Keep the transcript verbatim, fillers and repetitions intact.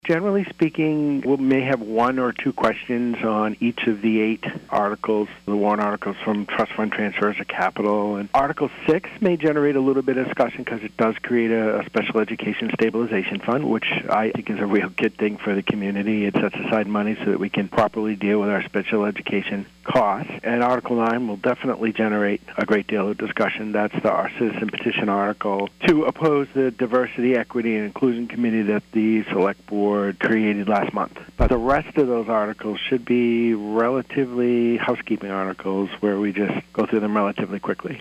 Generally speaking, we may have one or two questions on each of the eight articles, the warrant articles from trust fund transfers of capital. And Article six may generate a little bit of discussion because it does create a, a special education stabilization fund, which I think is a real good thing for the community. It sets aside money so that we can properly deal with our special education costs. And Article nine will definitely generate a great deal of discussion. That's the our citizen petition article to oppose the Diversity, Equity, and Inclusion Committee that the Select Board created last month. But the rest of those articles should be relatively housekeeping articles where we just go through them relatively quickly.